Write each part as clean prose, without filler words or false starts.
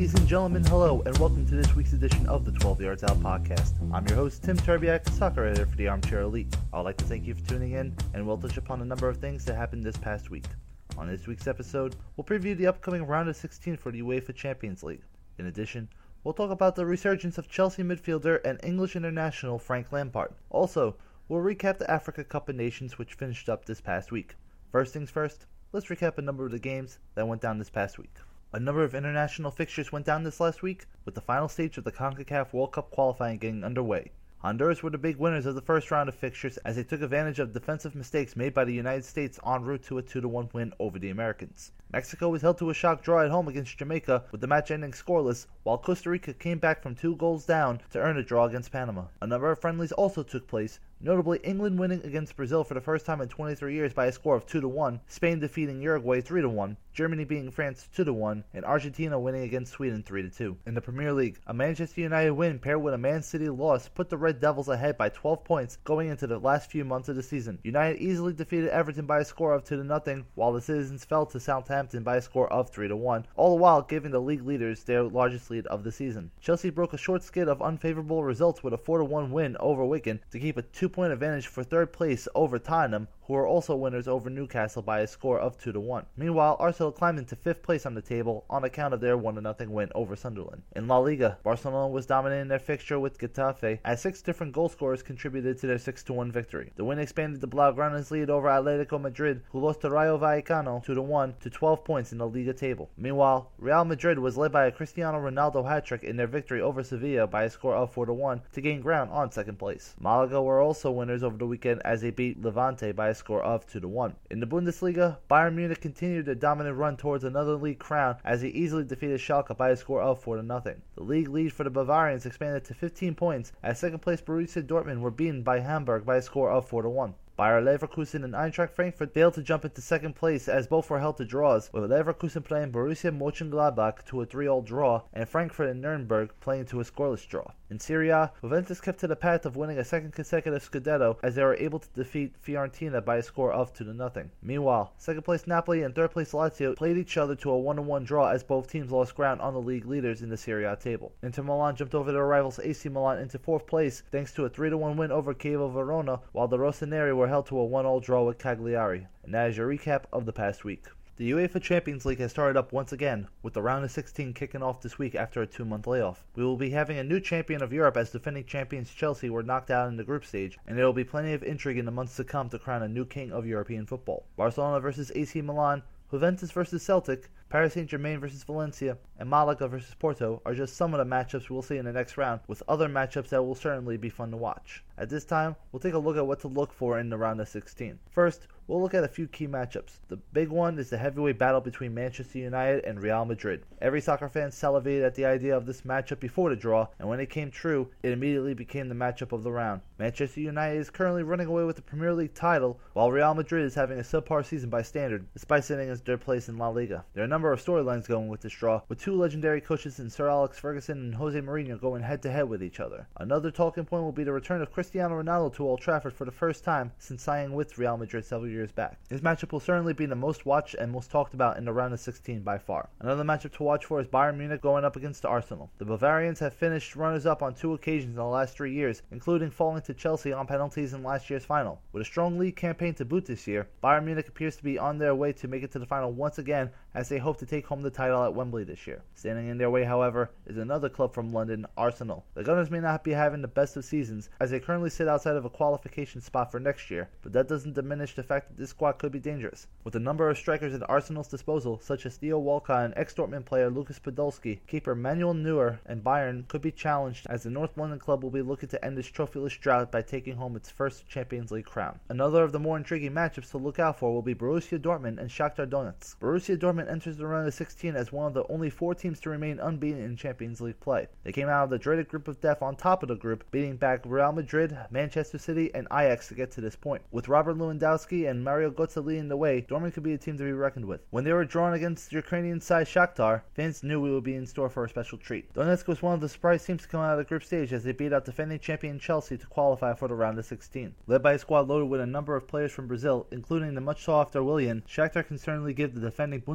Ladies and gentlemen, hello, and welcome to this week's edition of the 12 Yards Out podcast. I'm your host, Tim Terbiak, soccer editor for the Armchair Elite. I'd like to thank you for tuning in, and we'll touch upon a number of things that happened this past week. On this week's episode, we'll preview the upcoming round of 16 for the UEFA Champions League. In addition, we'll talk about the resurgence of Chelsea midfielder and English international Frank Lampard. Also, we'll recap the Africa Cup of Nations, which finished up this past week. First things first, let's recap a number of the games that went down this past week. A number of international fixtures went down this last week, with the final stage of the CONCACAF World Cup qualifying getting underway. Honduras were the big winners of the first round of fixtures as they took advantage of defensive mistakes made by the United States en route to a 2-1 win over the Americans. Mexico was held to a shock draw at home against Jamaica, with the match ending scoreless, while Costa Rica came back from 2 goals down to earn a draw against Panama. A number of friendlies also took place, notably England winning against Brazil for the first time in 23 years by a score of 2-1, Spain defeating Uruguay 3-1, Germany beating France 2-1, and Argentina winning against Sweden 3-2. In the Premier League, a Manchester United win paired with a Man City loss put the Red Devils ahead by 12 points going into the last few months of the season. United easily defeated Everton by a score of 2-0, while the Citizens fell to Southampton by a score of 3-1, all the while giving the league leaders their largest lead of the season. Chelsea broke a short skid of unfavorable results with a 4-1 win over Wigan to keep a 2-point advantage for third place over Tottenham, who are also winners over Newcastle by a score of 2-1. Meanwhile, Arsenal climbed into 5th place on the table on account of their 1-0 win over Sunderland. In La Liga, Barcelona was dominating their fixture with Getafe, as 6 different goal scorers contributed to their 6-1 victory. The win expanded the Blaugrana's lead over Atletico Madrid, who lost to Rayo Vallecano 2-1 to 12 points in the Liga table. Meanwhile, Real Madrid was led by a Cristiano Ronaldo hat-trick in their victory over Sevilla by a score of 4-1 to gain ground on 2nd place. Malaga were also winners over the weekend as they beat Levante by a score of 2-1. In the Bundesliga, Bayern Munich continued their dominant run towards another league crown as they easily defeated Schalke by a score of 4-0. The league lead for the Bavarians expanded to 15 points as 2nd place Borussia Dortmund were beaten by Hamburg by a score of 4-1. Bayer Leverkusen and Eintracht Frankfurt failed to jump into 2nd place as both were held to draws, with Leverkusen playing Borussia Mönchengladbach to a 3-3 draw and Frankfurt and Nuremberg playing to a scoreless draw. In Serie A, Juventus kept to the path of winning a 2nd consecutive Scudetto as they were able to defeat Fiorentina by a score of 2-0. Meanwhile, 2nd place Napoli and 3rd place Lazio played each other to a 1-1 draw as both teams lost ground on the league leaders in the Serie A table. Inter Milan jumped over their rivals AC Milan into 4th place thanks to a 3-1 win over Chievo Verona, while the Rossoneri were held to a 1-1 draw with Cagliari. And that is your recap of the past week. The UEFA Champions League has started up once again, with the round of 16 kicking off this week after a 2-month layoff. We will be having a new champion of Europe as defending champions Chelsea were knocked out in the group stage, and there will be plenty of intrigue in the months to come to crown a new king of European football. Barcelona versus AC Milan, Juventus versus Celtic, Paris Saint-Germain versus Valencia, and Malaga versus Porto are just some of the matchups we'll see in the next round, with other matchups that will certainly be fun to watch. At this time, we'll take a look at what to look for in the round of 16. First, we'll look at a few key matchups. The big one is the heavyweight battle between Manchester United and Real Madrid. Every soccer fan salivated at the idea of this matchup before the draw, and when it came true, it immediately became the matchup of the round. Manchester United is currently running away with the Premier League title, while Real Madrid is having a subpar season by standard, despite sitting in third place in La Liga. There are a number of storylines going with this draw, with 2 legendary coaches in Sir Alex Ferguson and Jose Mourinho going head-to-head with each other. Another talking point will be the return of Cristiano Ronaldo to Old Trafford for the first time since signing with Real Madrid several years back. This matchup will certainly be the most watched and most talked about in the round of 16 by far. Another matchup to watch for is Bayern Munich going up against Arsenal. The Bavarians have finished runners-up on 2 occasions in the last 3 years, including falling to Chelsea on penalties in last year's final. With a strong league campaign to boot this year, Bayern Munich appears to be on their way to make it to the final once again as they hope to take home the title at Wembley this year. Standing in their way, however, is another club from London, Arsenal. The Gunners may not be having the best of seasons as they currently sit outside of a qualification spot for next year, but that doesn't diminish the fact that this squad could be dangerous. With a number of strikers at Arsenal's disposal, such as Theo Walcott and ex-Dortmund player Lucas Podolski, keeper Manuel Neuer and Bayern could be challenged as the North London club will be looking to end this trophyless drought by taking home its first Champions League crown. Another of the more intriguing matchups to look out for will be Borussia Dortmund and Shakhtar Donetsk. Borussia Dortmund enters the round of 16 as one of the only 4 teams to remain unbeaten in Champions League play. They came out of the dreaded group of death on top of the group, beating back Real Madrid, Manchester City, and Ajax to get to this point. With Robert Lewandowski and Mario Götze leading the way, Dortmund could be a team to be reckoned with. When they were drawn against Ukrainian side Shakhtar, fans knew we would be in store for a special treat. Donetsk was one of the surprise teams to come out of the group stage as they beat out defending champion Chelsea to qualify for the round of 16. Led by a squad loaded with a number of players from Brazil, including the much sought-after Willian, Shakhtar can certainly give the defending Bundesliga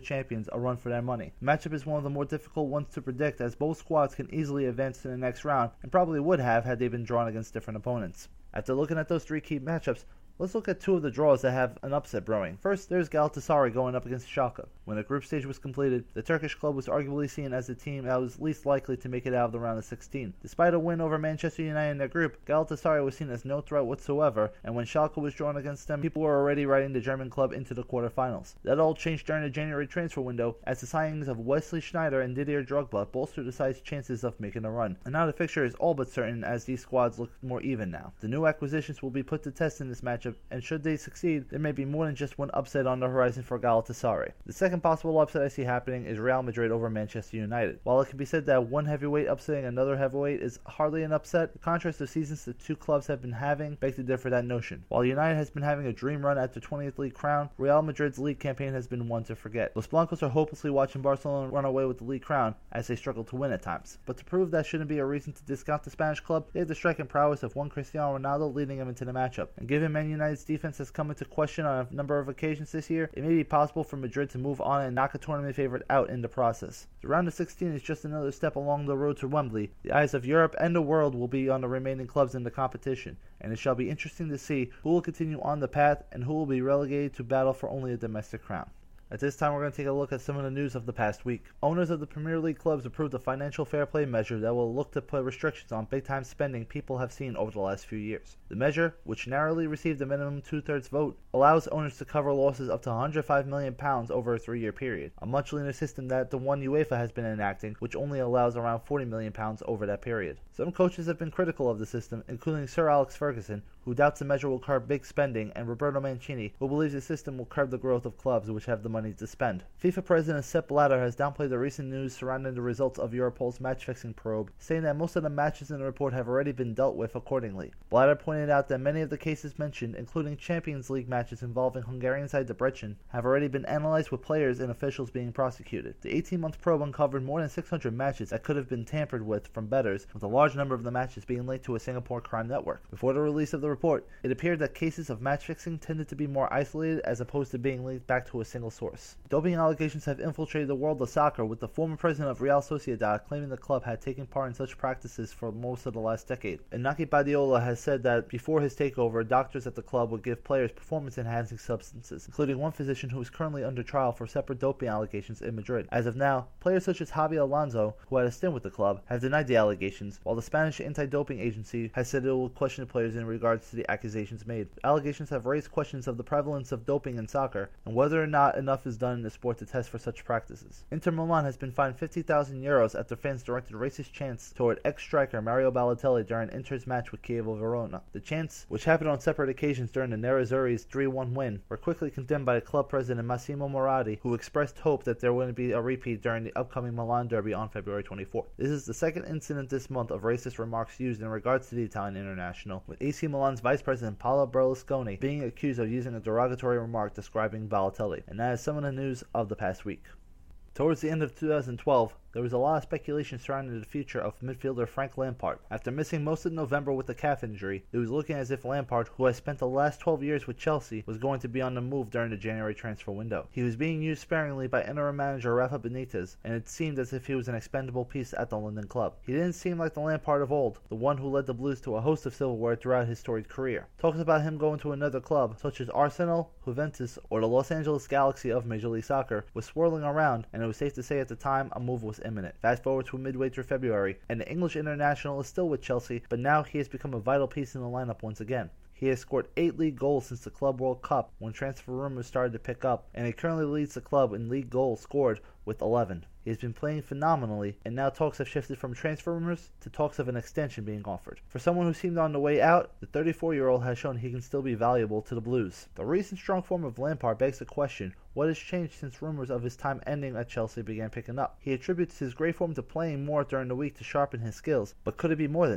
champions a run for their money. The matchup is one of the more difficult ones to predict, as both squads can easily advance to the next round, and probably would have had they been drawn against different opponents. After looking at those three key matchups, let's look at two of the draws that have an upset brewing. First, there's Galatasaray going up against Schalke. When the group stage was completed, the Turkish club was arguably seen as the team that was least likely to make it out of the round of 16. Despite a win over Manchester United in their group, Galatasaray was seen as no threat whatsoever, and when Schalke was drawn against them, people were already writing the German club into the quarterfinals. That all changed during the January transfer window, as the signings of Wesley Sneijder and Didier Drogba bolstered the side's chances of making a run. And now the fixture is all but certain, as these squads look more even now. The new acquisitions will be put to test in this matchup, and should they succeed, there may be more than just one upset on the horizon for Galatasaray. The second possible upset I see happening is Real Madrid over Manchester United. While it can be said that one heavyweight upsetting another heavyweight is hardly an upset, the contrast of seasons the two clubs have been having begs to differ that notion. While United has been having a dream run at their 20th league crown, Real Madrid's league campaign has been one to forget. Los Blancos are hopelessly watching Barcelona run away with the league crown, as they struggle to win at times. But to prove that shouldn't be a reason to discount the Spanish club, they have the striking prowess of one Cristiano Ronaldo leading them into the matchup. And given Man United's defense has come into question on a number of occasions this year, it may be possible for Madrid to move on and knock a tournament favorite out in the process. The round of 16 is just another step along the road to Wembley. The eyes of Europe and the world will be on the remaining clubs in the competition, and it shall be interesting to see who will continue on the path and who will be relegated to battle for only a domestic crown. At this time, we're going to take a look at some of the news of the past week. Owners of the Premier League clubs approved a financial fair play measure that will look to put restrictions on big-time spending people have seen over the last few years. The measure, which narrowly received a minimum two-thirds vote, allows owners to cover losses up to £105 million over a 3-year period, a much leaner system than the one UEFA has been enacting, which only allows around £40 million over that period. Some coaches have been critical of the system, including Sir Alex Ferguson, who doubts the measure will curb big spending, and Roberto Mancini, who believes the system will curb the growth of clubs which have the money to spend. FIFA President Sepp Blatter has downplayed the recent news surrounding the results of Europol's match-fixing probe, saying that most of the matches in the report have already been dealt with accordingly. Blatter pointed out that many of the cases mentioned, including Champions League matches involving Hungarian side Debrecen, have already been analyzed with players and officials being prosecuted. The 18-month probe uncovered more than 600 matches that could have been tampered with from bettors, with a large number of the matches being linked to a Singapore crime network. Before the release of the report, it appeared that cases of match-fixing tended to be more isolated as opposed to being linked back to a single source. Doping allegations have infiltrated the world of soccer, with the former president of Real Sociedad claiming the club had taken part in such practices for most of the last decade. Iñaki Badiola has said that before his takeover, doctors at the club would give players performance-enhancing substances, including one physician who is currently under trial for separate doping allegations in Madrid. As of now, players such as Javi Alonso, who had a stint with the club, have denied the allegations, while the Spanish anti-doping agency has said it will question the players in regards to the accusations made. Allegations have raised questions of the prevalence of doping in soccer and whether or not enough is done in the sport to test for such practices. Inter Milan has been fined €50,000 after fans directed racist chants toward ex-striker Mario Balotelli during Inter's match with Chievo Verona. The chants, which happened on separate occasions during the Nerazzurri's 3-1 win, were quickly condemned by the club president Massimo Moratti, who expressed hope that there wouldn't be a repeat during the upcoming Milan derby on February 24th. This is the second incident this month of racist remarks used in regards to the Italian international, with AC Milan's vice president Paolo Berlusconi being accused of using a derogatory remark describing Balotelli. And that is some of the news of the past week. Towards the end of 2012, there was a lot of speculation surrounding the future of midfielder Frank Lampard. After missing most of November with a calf injury, it was looking as if Lampard, who has spent the last 12 years with Chelsea, was going to be on the move during the January transfer window. He was being used sparingly by interim manager Rafa Benitez, and it seemed as if he was an expendable piece at the London club. He didn't seem like the Lampard of old, the one who led the Blues to a host of silverware throughout his storied career. Talks about him going to another club, such as Arsenal, Juventus, or the Los Angeles Galaxy of Major League Soccer, was swirling around, and it was safe to say at the time a move was imminent. Fast forward to midway through February, and the English international is still with Chelsea, but now he has become a vital piece in the lineup once again. He has scored 8 league goals since the Club World Cup when transfer rumors started to pick up, and he currently leads the club in league goals scored with 11. He has been playing phenomenally, and now talks have shifted from transfer rumors to talks of an extension being offered. For someone who seemed on the way out, the 34-year-old has shown he can still be valuable to the Blues. The recent strong form of Lampard begs the question, what has changed since rumors of his time ending at Chelsea began picking up? He attributes his great form to playing more during the week to sharpen his skills, but could it be more than that?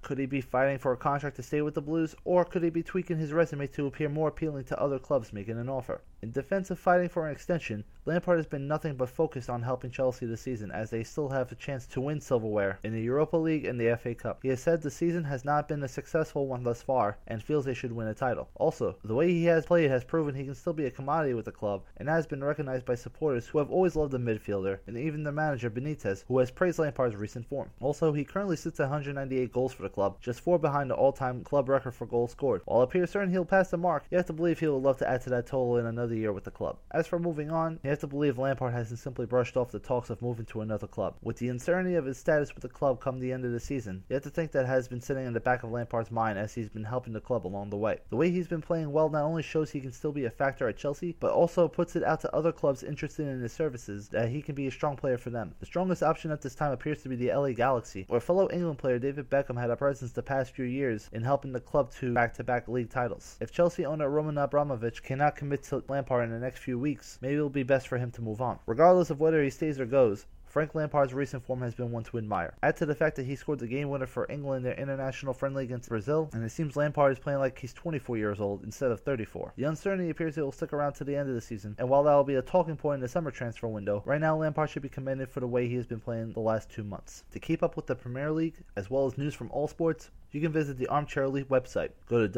Could he be fighting for a contract to stay with the Blues, or could he be tweaking his resume to appear more appealing to other clubs making an offer? In defense of fighting for an extension, Lampard has been nothing but focused on helping Chelsea this season, as they still have a chance to win silverware in the Europa League and the FA Cup. He has said the season has not been a successful one thus far, and feels they should win a title. Also, the way he has played has proven he can still be a commodity with the club, and has been recognized by supporters who have always loved the midfielder, and even the manager Benitez, who has praised Lampard's recent form. Also, he currently sits at 198 goals for the club, just 4 behind the all-time club record for goals scored. While it appears certain he'll pass the mark, you have to believe he would love to add to that total in another year with the club. As for moving on, you have to believe Lampard hasn't simply brushed off the talks of moving to another club. With the uncertainty of his status with the club come the end of the season, you have to think that has been sitting in the back of Lampard's mind as he's been helping the club along the way. The way he's been playing well not only shows he can still be a factor at Chelsea, but also puts it out to other clubs interested in his services that he can be a strong player for them. The strongest option at this time appears to be the LA Galaxy, where fellow England player David Beckham had a presence the past few years in helping the club to back-to-back league titles. If Chelsea owner Roman Abramovich cannot commit to Lampard in the next few weeks, maybe it'll be best for him to move on. Regardless of whether he stays or goes, Frank Lampard's recent form has been one to admire. Add to the fact that he scored the game winner for England in their international friendly against Brazil, and it seems Lampard is playing like he's 24 years old instead of 34. The uncertainty appears he will stick around to the end of the season, and while that will be a talking point in the summer transfer window, right now Lampard should be commended for the way he has been playing the last 2 months. To keep up with the Premier League, as well as news from all sports, you can visit the Armchair Elite website. Go to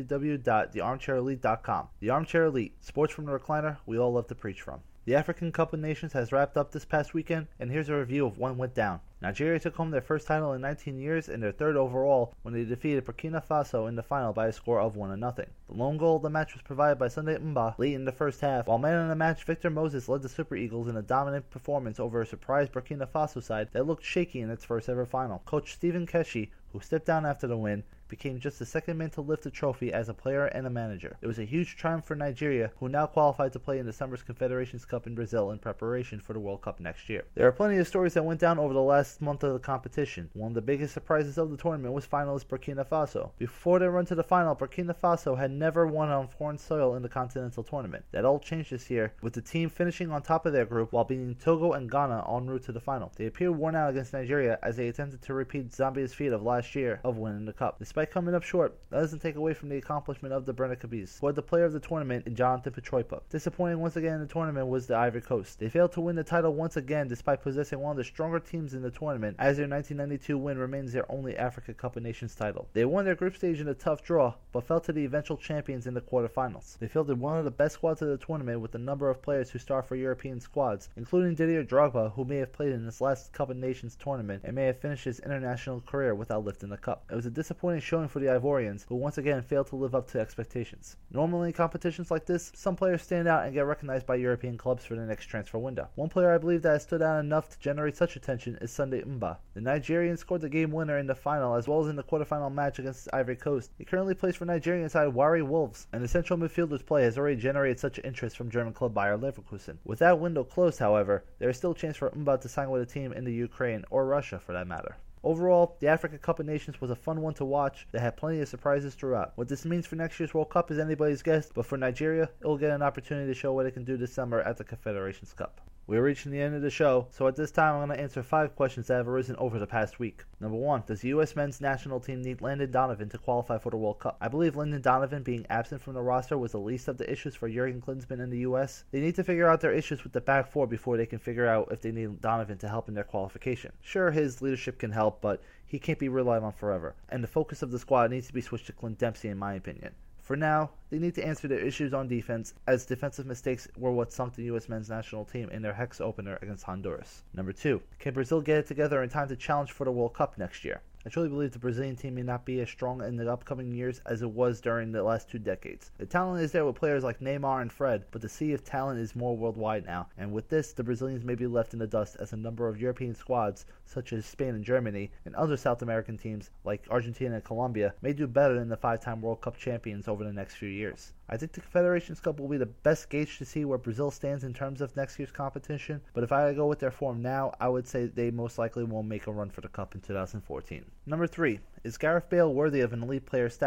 www.thearmchairelite.com. The Armchair Elite, sports from the recliner we all love to preach from. The African Cup of Nations has wrapped up this past weekend, and here's a review of what went down. Nigeria took home their first title in 19 years and their third overall when they defeated Burkina Faso in the final by a score of 1-0. The lone goal of the match was provided by Sunday Mba late in the first half, while man of the match Victor Moses led the Super Eagles in a dominant performance over a surprise Burkina Faso side that looked shaky in its first ever final. Coach Stephen Keshi, who stepped down after the win, became just the second man to lift the trophy as a player and a manager. It was a huge triumph for Nigeria, who now qualified to play in December's Confederations Cup in Brazil in preparation for the World Cup next year. There are plenty of stories that went down over the last month of the competition. One of the biggest surprises of the tournament was finalist Burkina Faso. Before their run to the final, Burkina Faso had never won on foreign soil in the continental tournament. That all changed this year, with the team finishing on top of their group while beating Togo and Ghana en route to the final. They appeared worn out against Nigeria as they attempted to repeat Zambia's feat of last year of winning the cup. Despite coming up short, that doesn't take away from the accomplishment of the Bernacabes, who had the player of the tournament in Jonathan Petroipa. Disappointing once again in the tournament was the Ivory Coast. They failed to win the title once again despite possessing one of the stronger teams in the tournament, as their 1992 win remains their only Africa Cup of Nations title. They won their group stage in a tough draw, but fell to the eventual champions in the quarterfinals. They fielded one of the best squads of the tournament with a number of players who start for European squads, including Didier Drogba, who may have played in this last Cup of Nations tournament and may have finished his international career without lifting the cup. It was a disappointing showing for the Ivorians, who once again failed to live up to expectations. Normally in competitions like this, some players stand out and get recognized by European clubs for the next transfer window. One player I believe that has stood out enough to generate such attention is Sunday Mba. The Nigerian scored the game winner in the final as well as in the quarterfinal match against Ivory Coast. He currently plays for Nigerian side Warri Wolves, and the central midfielder's play has already generated such interest from German club Bayer Leverkusen. With that window closed, however, there is still a chance for Mba to sign with a team in the Ukraine or Russia for that matter. Overall, the Africa Cup of Nations was a fun one to watch that had plenty of surprises throughout. What this means for next year's World Cup is anybody's guess, but for Nigeria, it will get an opportunity to show what it can do this summer at the Confederations Cup. We're reaching the end of the show, so at this time I'm going to answer 5 questions that have arisen over the past week. Number 1. Does the U.S. men's national team need Landon Donovan to qualify for the World Cup? I believe Landon Donovan being absent from the roster was the least of the issues for Jurgen Klinsmann and the U.S. They need to figure out their issues with the back four before they can figure out if they need Donovan to help in their qualification. Sure, his leadership can help, but he can't be relied on forever, and the focus of the squad needs to be switched to Clint Dempsey in my opinion. For now, they need to answer their issues on defense, as defensive mistakes were what sunk the U.S. men's national team in their Hex opener against Honduras. Number 2. Can Brazil get it together in time to challenge for the World Cup next year? I truly believe the Brazilian team may not be as strong in the upcoming years as it was during the last 2 decades. The talent is there with players like Neymar and Fred, but the sea of talent is more worldwide now, and with this, the Brazilians may be left in the dust as a number of European squads, such as Spain and Germany, and other South American teams like Argentina and Colombia, may do better than the 5-time World Cup champions over the next few years. I think the Confederations Cup will be the best gauge to see where Brazil stands in terms of next year's competition, but if I had to go with their form now, I would say they most likely won't make a run for the Cup in 2014. Number 3. Is Gareth Bale worthy of an elite player status?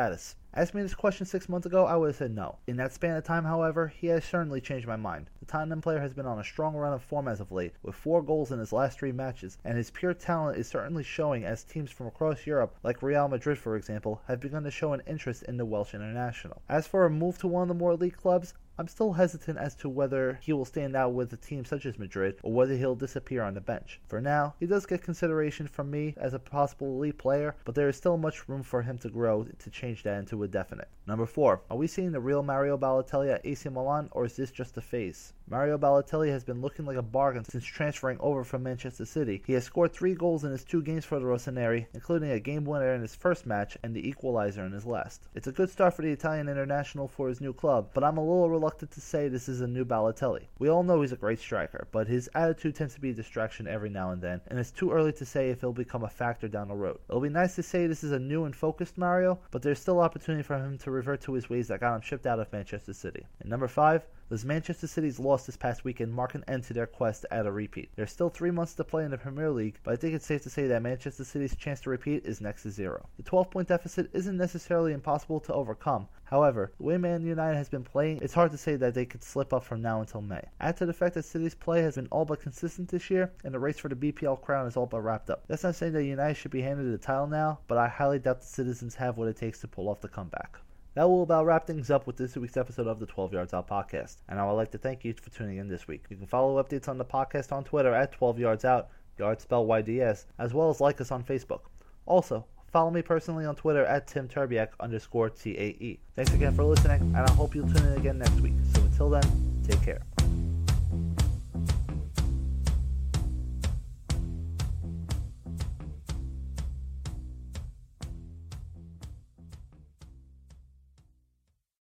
Ask me this question 6 months ago, I would have said no. In that span of time, however, he has certainly changed my mind. The Tottenham player has been on a strong run of form as of late, with 4 goals in his last 3 matches, and his pure talent is certainly showing as teams from across Europe, like Real Madrid for example, have begun to show an interest in the Welsh international. As for a move to one of the more elite clubs, I'm still hesitant as to whether he will stand out with a team such as Madrid or whether he'll disappear on the bench. For now, he does get consideration from me as a possible elite player, but there is still much room for him to grow to change that into a definite. Number 4. Are we seeing the real Mario Balotelli at AC Milan, or is this just a phase? Mario Balotelli has been looking like a bargain since transferring over from Manchester City. He has scored 3 goals in his 2 games for the Rossoneri, including a game winner in his first match and the equalizer in his last. It's a good start for the Italian international for his new club, but I'm a little reluctant to say this is a new Balotelli. We all know he's a great striker, but his attitude tends to be a distraction every now and then, and it's too early to say if he'll become a factor down the road. It'll be nice to say this is a new and focused Mario, but there's still opportunity for him to revert to his ways that got him shipped out of Manchester City. And number 5, does Manchester City's loss this past weekend mark an end to their quest at a repeat? There's still 3 months to play in the Premier League, but I think it's safe to say that Manchester City's chance to repeat is next to 0. The 12-point deficit isn't necessarily impossible to overcome. However, the way Man United has been playing, it's hard to say that they could slip up from now until May. Add to the fact that City's play has been all but consistent this year, and the race for the BPL crown is all but wrapped up. That's not saying that United should be handed the title now, but I highly doubt the citizens have what it takes to pull off the comeback. That will about wrap things up with this week's episode of the 12 Yards Out podcast, and I would like to thank you for tuning in this week. You can follow updates on the podcast on Twitter at 12 Yards Out, yards spelled YDS, as well as like us on Facebook. Also, follow me personally on Twitter at TimTurbiak_TAE. Thanks again for listening, and I hope you'll tune in again next week. So until then, take care.